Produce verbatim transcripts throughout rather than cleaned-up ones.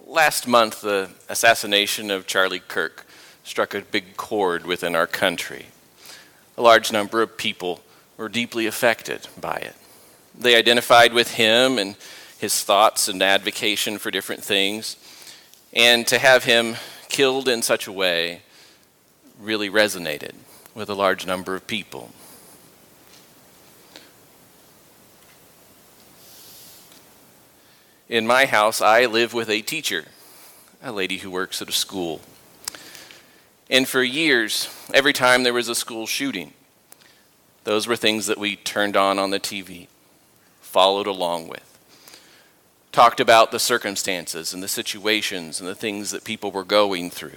Last month, the assassination of Charlie Kirk struck a big chord within our country. A large number of people were deeply affected by it. They identified with him and his thoughts and advocacy for different things, and to have him killed in such a way really resonated with a large number of people. In my house, I live with a teacher, a lady who works at a school. And for years, every time there was a school shooting, those were things that we turned on on the T V, followed along with, talked about the circumstances and the situations and the things that people were going through.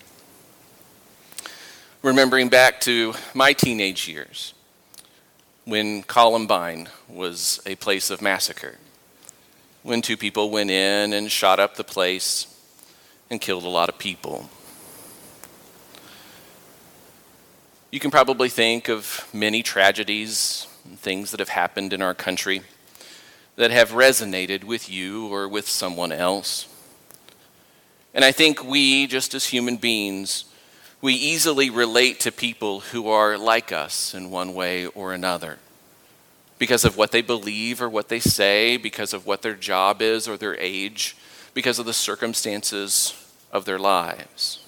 Remembering back to my teenage years, when Columbine was a place of massacre, when two people went in and shot up the place and killed a lot of people. You can probably think of many tragedies and things that have happened in our country that have resonated with you or with someone else. And I think we, just as human beings, we easily relate to people who are like us in one way or another, because of what they believe or what they say, because of what their job is or their age, because of the circumstances of their lives.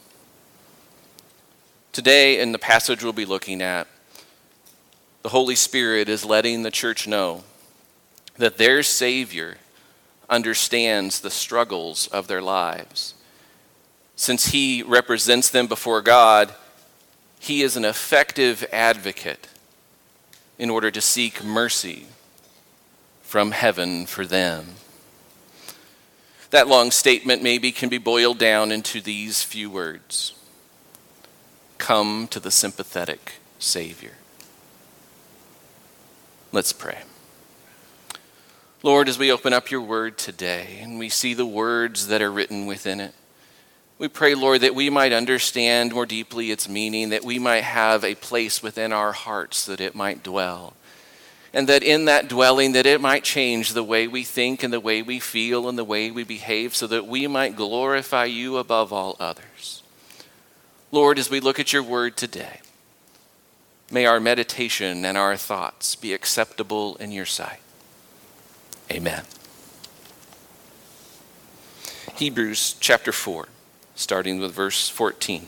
Today, in the passage we'll be looking at, the Holy Spirit is letting the church know that their Savior understands the struggles of their lives. Since he represents them before God, he is an effective advocate in order to seek mercy from heaven for them. That long statement maybe can be boiled down into these few words: come to the sympathetic Savior. Let's pray. Lord, as we open up your word today and we see the words that are written within it, we pray, Lord, that we might understand more deeply its meaning, that we might have a place within our hearts that it might dwell, and that in that dwelling that it might change the way we think and the way we feel and the way we behave, so that we might glorify you above all others. Lord, as we look at your word today, may our meditation and our thoughts be acceptable in your sight. Amen. Hebrews chapter four. Starting with verse fourteen.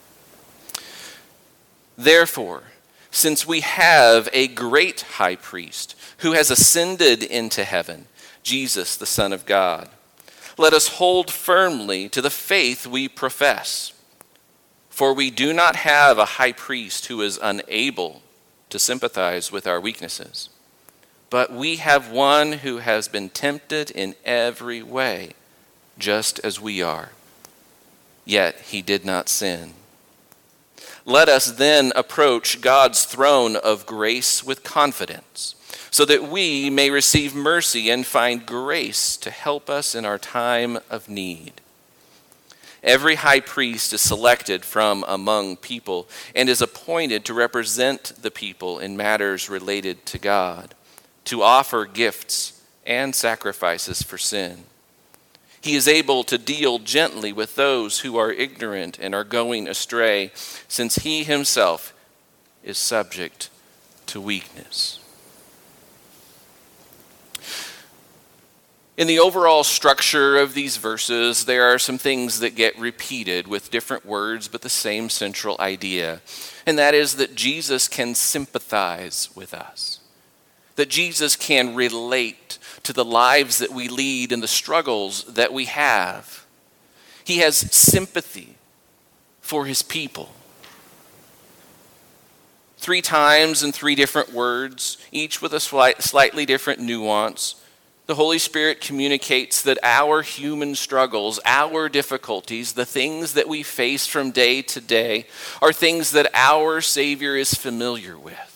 Therefore, since we have a great high priest who has ascended into heaven, Jesus, the Son of God, let us hold firmly to the faith we profess. For we do not have a high priest who is unable to sympathize with our weaknesses, but we have one who has been tempted in every way, just as we are. Yet he did not sin. Let us then approach God's throne of grace with confidence, so that we may receive mercy and find grace to help us in our time of need. Every high priest is selected from among people and is appointed to represent the people in matters related to God, to offer gifts and sacrifices for sin. He is able to deal gently with those who are ignorant and are going astray, since he himself is subject to weakness. In the overall structure of these verses, there are some things that get repeated with different words, but the same central idea, and that is that Jesus can sympathize with us, that Jesus can relate to the lives that we lead and the struggles that we have. He has sympathy for his people. Three times in three different words, each with a slight, slightly different nuance, the Holy Spirit communicates that our human struggles, our difficulties, the things that we face from day to day, are things that our Savior is familiar with.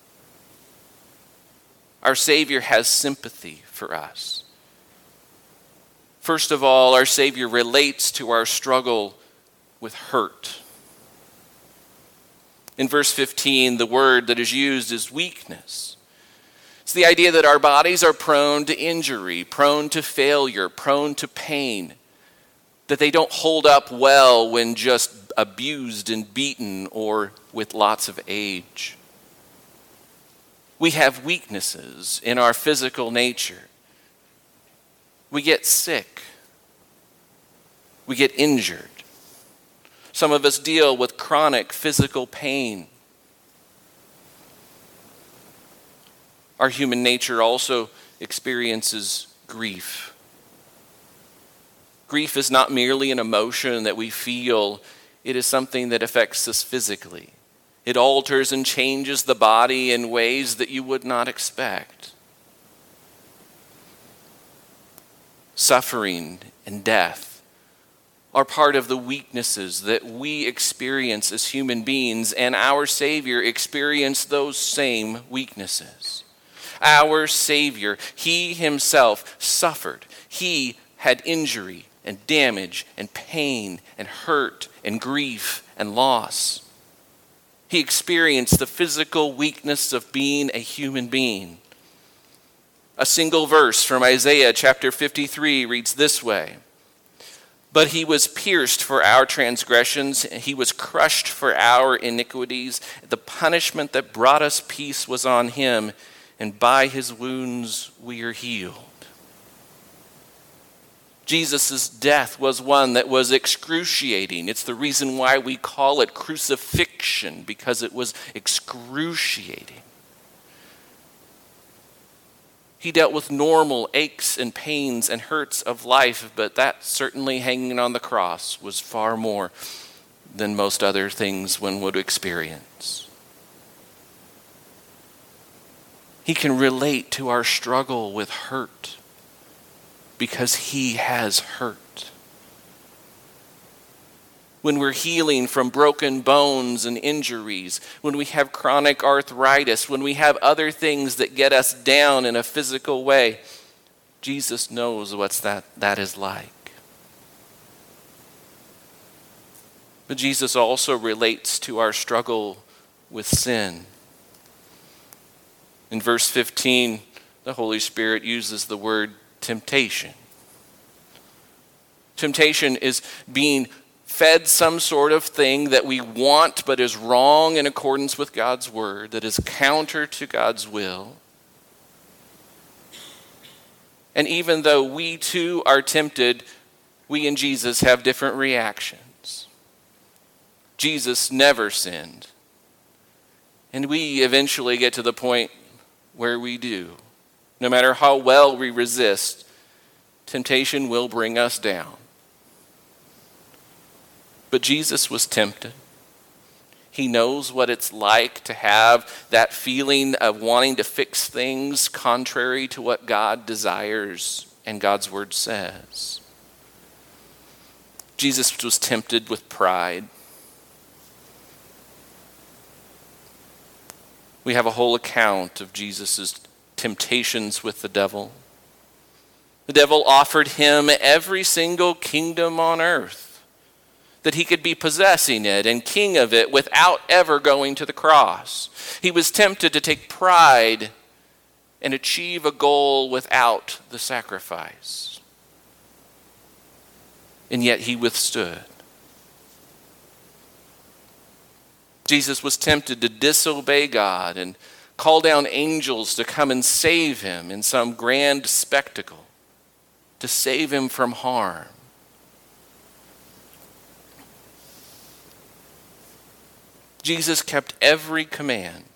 Our Savior has sympathy for us. First of all, our Savior relates to our struggle with hurt. In verse fifteen, the word that is used is weakness. It's the idea that our bodies are prone to injury, prone to failure, prone to pain. that they don't hold up well when just abused and beaten or with lots of age. We have weaknesses in our physical nature. We get sick. We get injured. Some of us deal with chronic physical pain. Our human nature also experiences grief. Grief is not merely an emotion that we feel, it is something that affects us physically. It alters and changes the body in ways that you would not expect. Suffering and death are part of the weaknesses that we experience as human beings, and our Savior experienced those same weaknesses. Our Savior, He Himself suffered. He had injury and damage and pain and hurt and grief and loss. He experienced the physical weakness of being a human being. A single verse from Isaiah chapter fifty-three reads this way: "But he was pierced for our transgressions, he was crushed for our iniquities. The punishment that brought us peace was on him, and by his wounds we are healed." Jesus' death was one that was excruciating. It's the reason why we call it crucifixion, because it was excruciating. He dealt with normal aches and pains and hurts of life, but that certainly hanging on the cross was far more than most other things one would experience. He can relate to our struggle with hurt because he has hurt. When we're healing from broken bones and injuries, when we have chronic arthritis, when we have other things that get us down in a physical way, Jesus knows what that, that is like. But Jesus also relates to our struggle with sin. In verse fifteen, the Holy Spirit uses the word temptation. Temptation is being fed some sort of thing that we want but is wrong in accordance with God's word, that is counter to God's will. And even though we too are tempted, we and Jesus have different reactions. Jesus never sinned. And we eventually get to the point where we do. No matter how well we resist, temptation will bring us down. But Jesus was tempted. He knows what it's like to have that feeling of wanting to fix things contrary to what God desires and God's word says. Jesus was tempted with pride. We have a whole account of Jesus' temptations with the devil. The devil offered him every single kingdom on earth, that he could be possessing it and king of it without ever going to the cross. He was tempted to take pride and achieve a goal without the sacrifice. And yet he withstood. Jesus was tempted to disobey God and call down angels to come and save him in some grand spectacle, to save him from harm. Jesus kept every command,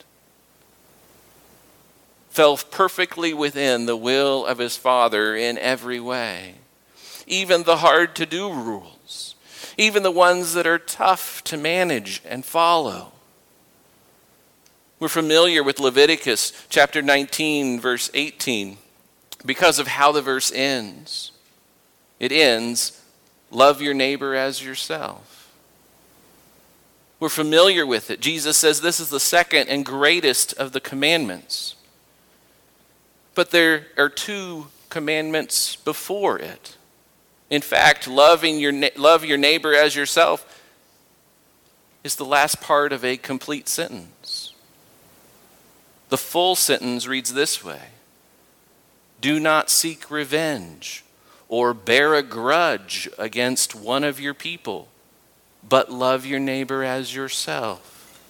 fell perfectly within the will of his Father in every way, even the hard-to-do rules, even the ones that are tough to manage and follow. We're familiar with Leviticus chapter nineteen, verse eighteen, because of how the verse ends. It ends, "Love your neighbor as yourself." We're familiar with it. Jesus says this is the second and greatest of the commandments. But there are two commandments before it. In fact, loving your love your neighbor as yourself is the last part of a complete sentence. The full sentence reads this way: "Do not seek revenge or bear a grudge against one of your people, but love your neighbor as yourself.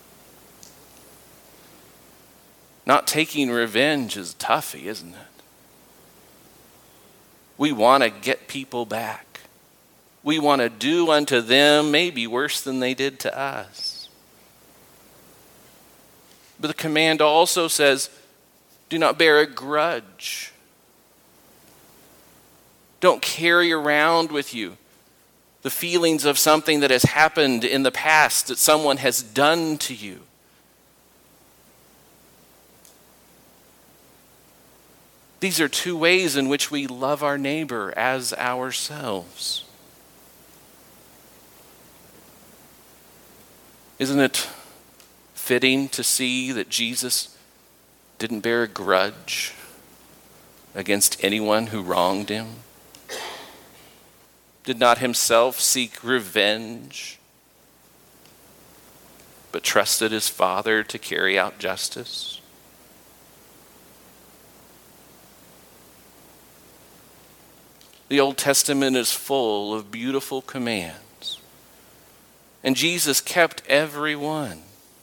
Not taking revenge is toughy, isn't it? We want to get people back. We want to do unto them maybe worse than they did to us. But the command also says, do not bear a grudge. Don't carry around with you the feelings of something that has happened in the past that someone has done to you. These are two ways in which we love our neighbor as ourselves. Isn't it fitting to see that Jesus didn't bear a grudge against anyone who wronged him? Did not himself seek revenge, but trusted his Father to carry out justice? The Old Testament is full of beautiful commands, and Jesus kept every one.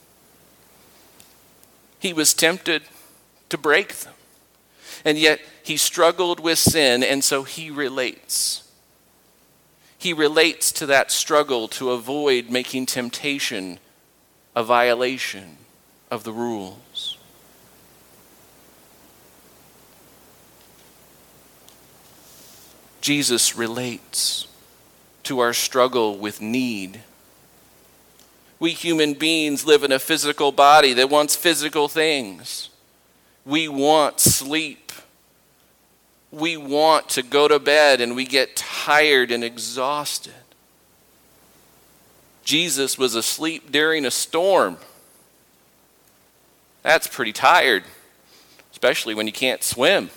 He was tempted to break them, and yet he struggled with sin, and so he relates. He relates to that struggle to avoid making temptation a violation of the rules. Jesus relates to our struggle with need. We human beings live in a physical body that wants physical things. We want sleep. We want to go to bed, and we get tired and exhausted. Jesus was asleep during a storm. That's pretty tired, especially when you can't swim.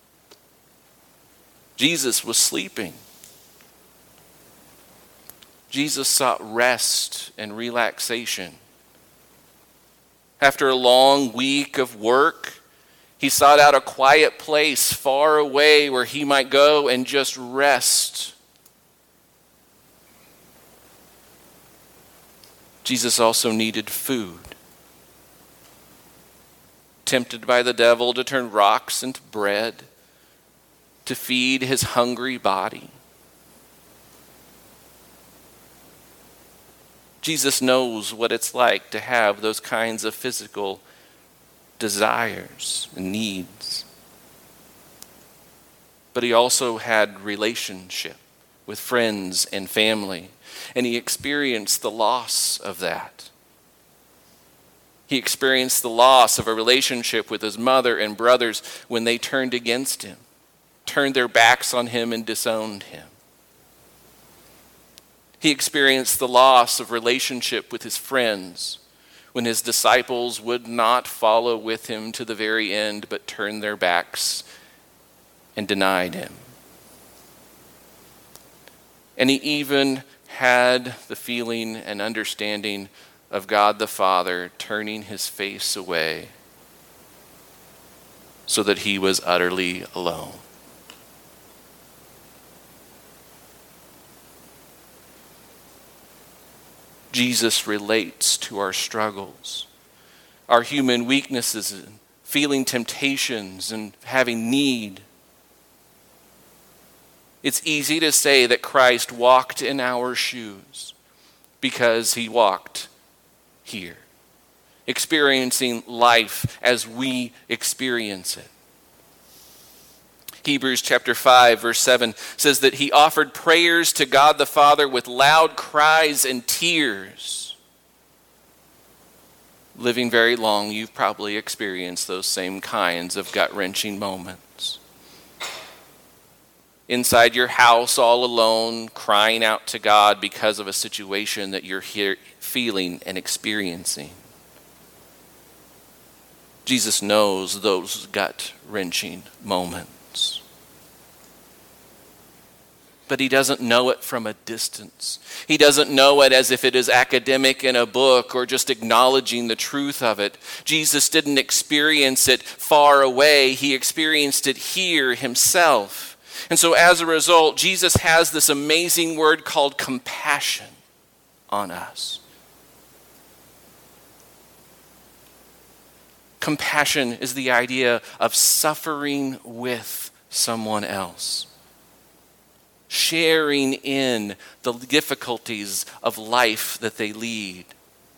Jesus was sleeping. Jesus sought rest and relaxation. After a long week of work, he sought out a quiet place far away where he might go and just rest. Jesus also needed food. Tempted by the devil to turn rocks into bread, to feed his hungry body. Jesus knows what it's like to have those kinds of physical desires and needs. But he also had relationship with friends and family, and he experienced the loss of that. He experienced the loss of a relationship with his mother and brothers when they turned against him, turned their backs on him and disowned him. He experienced the loss of relationship with his friends when his disciples would not follow with him to the very end, but turned their backs and denied him. And he even had the feeling and understanding of God the Father turning his face away so that he was utterly alone. Jesus relates to our struggles, our human weaknesses, and feeling temptations and having need. It's easy to say that Christ walked in our shoes because he walked here, experiencing life as we experience it. Hebrews chapter five, verse seven says that he offered prayers to God the Father with loud cries and tears. Living very long, you've probably experienced those same kinds of gut-wrenching moments. Inside your house, all alone, crying out to God because of a situation that you're here feeling and experiencing. Jesus knows those gut-wrenching moments. But he doesn't know it from a distance. He doesn't know it as if it is academic in a book or just acknowledging the truth of it. Jesus didn't experience it far away. He experienced it here himself. And so as a result, Jesus has this amazing word called compassion on us. Compassion is the idea of suffering with someone else, sharing in the difficulties of life that they lead.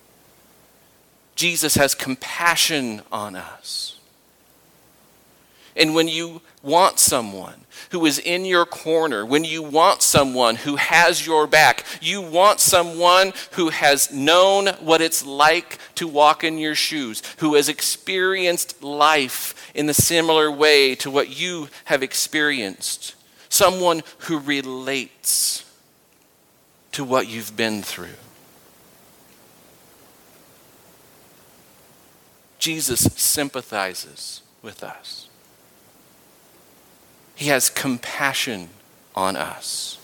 Jesus has compassion on us. And when you want someone who is in your corner, when you want someone who has your back, you want someone who has known what it's like to walk in your shoes, who has experienced life in a similar way to what you have experienced, someone who relates to what you've been through. Jesus sympathizes with us. He has compassion on us.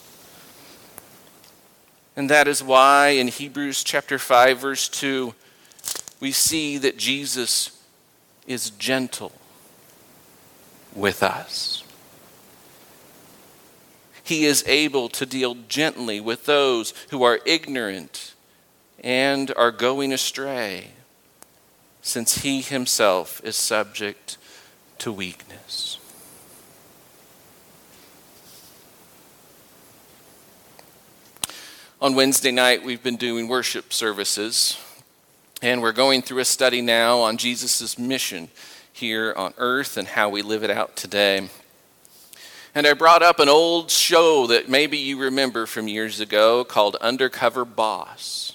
And that is why in Hebrews chapter five, verse two, we see that Jesus is gentle with us. He is able to deal gently with those who are ignorant and are going astray, since he himself is subject to weakness. On Wednesday night, we've been doing worship services, and we're going through a study now on Jesus' mission here on earth and how we live it out today. And I brought up an old show that maybe you remember from years ago called Undercover Boss.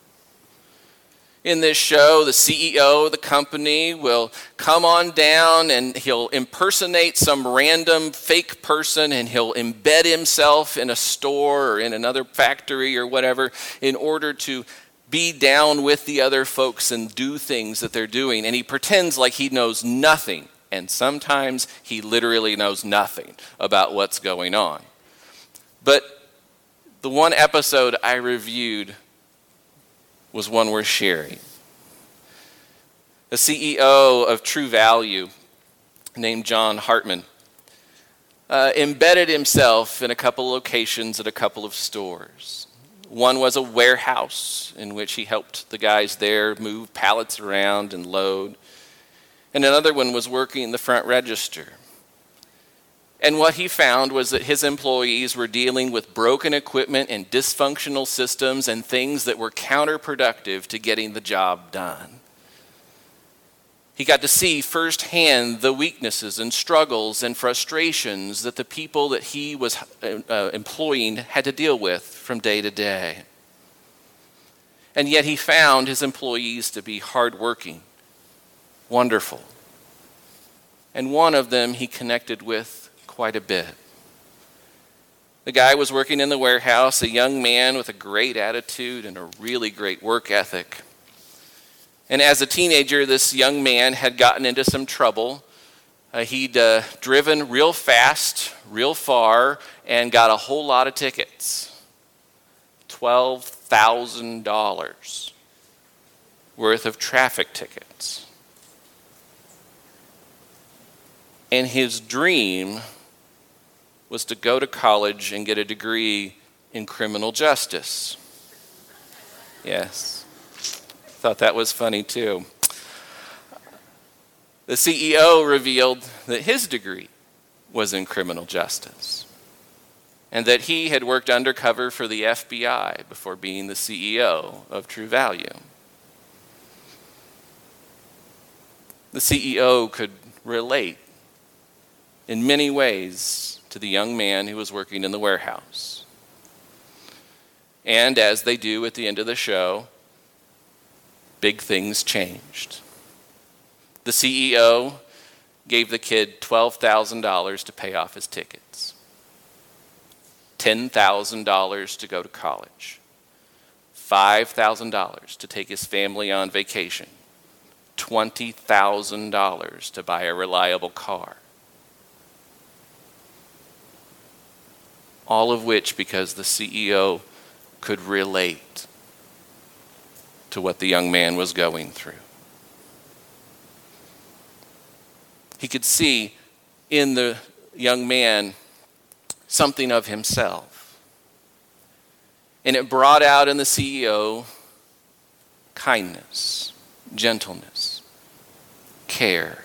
In this show, the C E O of the company will come on down and he'll impersonate some random fake person, and he'll embed himself in a store or in another factory or whatever in order to be down with the other folks and do things that they're doing. And he pretends like he knows nothing. And sometimes he literally knows nothing about what's going on. But the one episode I reviewed was one worth sharing. The C E O of True Value, named John Hartman, uh, embedded himself in a couple locations at a couple of stores. One was a warehouse in which he helped the guys there move pallets around and load. And another one was working the front register. And what he found was that his employees were dealing with broken equipment and dysfunctional systems and things that were counterproductive to getting the job done. He got to see firsthand the weaknesses and struggles and frustrations that the people that he was uh, employing had to deal with from day to day. And yet he found his employees to be hardworking, wonderful. And one of them he connected with quite a bit. The guy was working in the warehouse, a young man with a great attitude and a really great work ethic. And as a teenager, this young man had gotten into some trouble. Uh, he'd uh, driven real fast, real far, and got a whole lot of tickets. twelve thousand dollars worth of traffic tickets. And his dream was to go to college and get a degree in criminal justice. Yes, thought that was funny too. The C E O revealed that his degree was in criminal justice, and that he had worked undercover for the F B I before being the C E O of True Value. The C E O could relate in many ways to the young man who was working in the warehouse. And as they do at the end of the show, big things changed. The C E O gave the kid twelve thousand dollars to pay off his tickets, ten thousand dollars to go to college, five thousand dollars to take his family on vacation, twenty thousand dollars to buy a reliable car. All of which because the C E O could relate to what the young man was going through. He could see in the young man something of himself. And it brought out in the C E O kindness, gentleness, care.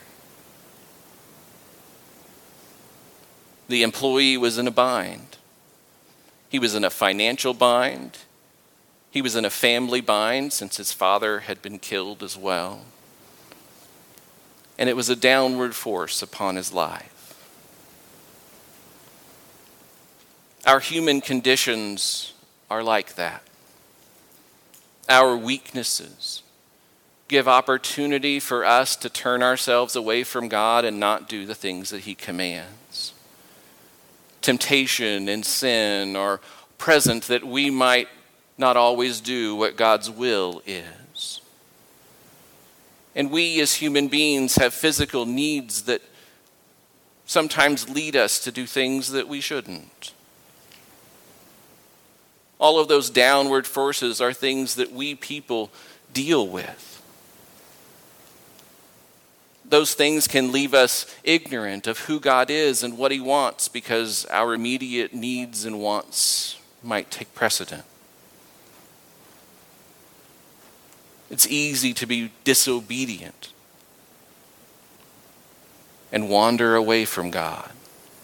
The employee was in a bind. He was in a financial bind. He was in a family bind since his father had been killed as well. And it was a downward force upon his life. Our human conditions are like that. Our weaknesses give opportunity for us to turn ourselves away from God and not do the things that he commands. Temptation and sin are present that we might not always do what God's will is. And we as human beings have physical needs that sometimes lead us to do things that we shouldn't. All of those downward forces are things that we people deal with. Those things can leave us ignorant of who God is and what he wants because our immediate needs and wants might take precedent. It's easy to be disobedient and wander away from God.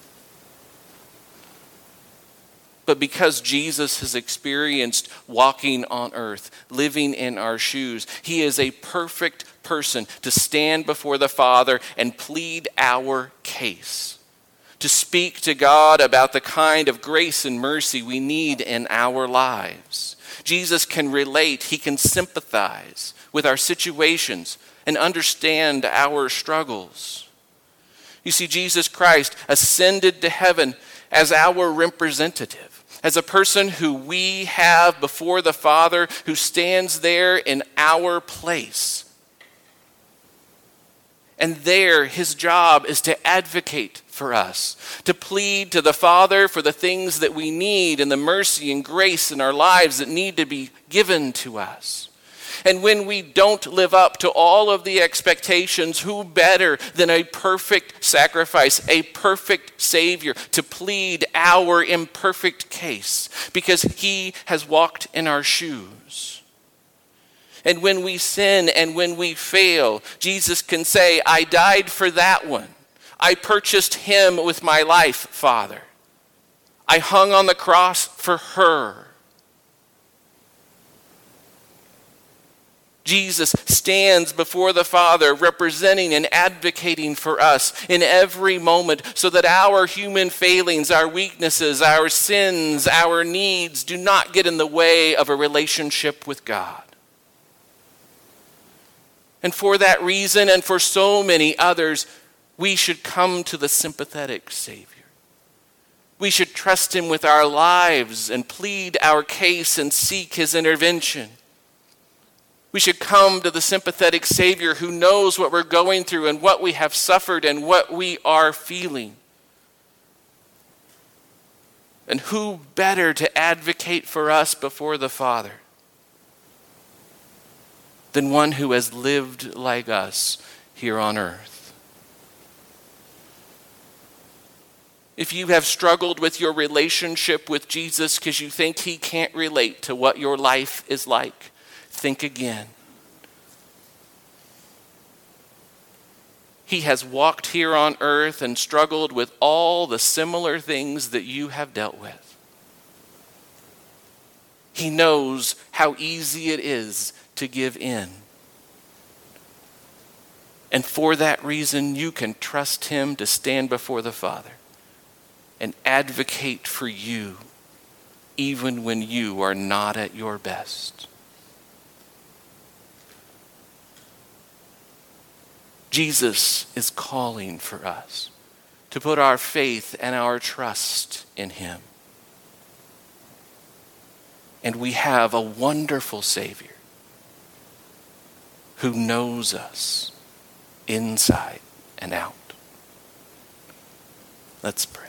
But because Jesus has experienced walking on earth, living in our shoes, he is a perfect person to stand before the Father and plead our case, to speak to God about the kind of grace and mercy we need in our lives. Jesus can relate, he can sympathize with our situations and understand our struggles. You see, Jesus Christ ascended to heaven as our representative, as a person who we have before the Father, who stands there in our place. And there, his job is to advocate for us, to plead to the Father for the things that we need and the mercy and grace in our lives that need to be given to us. And when we don't live up to all of the expectations, who better than a perfect sacrifice, a perfect Savior to plead our imperfect case, because he has walked in our shoes. And when we sin and when we fail, Jesus can say, I died for that one. I purchased him with my life, Father. I hung on the cross for her. Jesus stands before the Father representing and advocating for us in every moment so that our human failings, our weaknesses, our sins, our needs do not get in the way of a relationship with God. And for that reason and for so many others, we should come to the sympathetic Savior. We should trust him with our lives and plead our case and seek his intervention. We should come to the sympathetic Savior who knows what we're going through and what we have suffered and what we are feeling. And who better to advocate for us before the Father than one who has lived like us here on earth? If you have struggled with your relationship with Jesus because you think he can't relate to what your life is like, think again. He has walked here on earth and struggled with all the similar things that you have dealt with. He knows how easy it is to give in. And for that reason, you can trust him to stand before the Father and advocate for you even when you are not at your best. Jesus is calling for us to put our faith and our trust in him. And we have a wonderful Savior who knows us inside and out. Let's pray.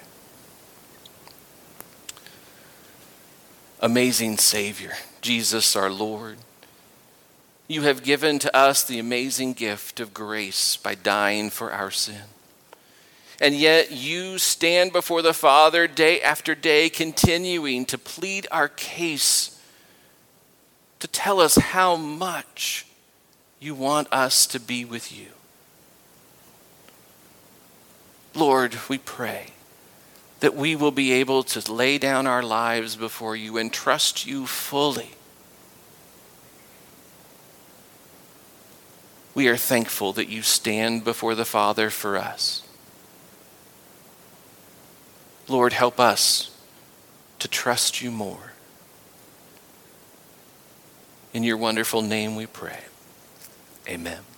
Amazing Savior, Jesus our Lord, you have given to us the amazing gift of grace by dying for our sin. And yet you stand before the Father day after day, continuing to plead our case, to tell us how much you want us to be with you. Lord, we pray that we will be able to lay down our lives before you and trust you fully. We are thankful that you stand before the Father for us. Lord, help us to trust you more. In your wonderful name we pray. Amen.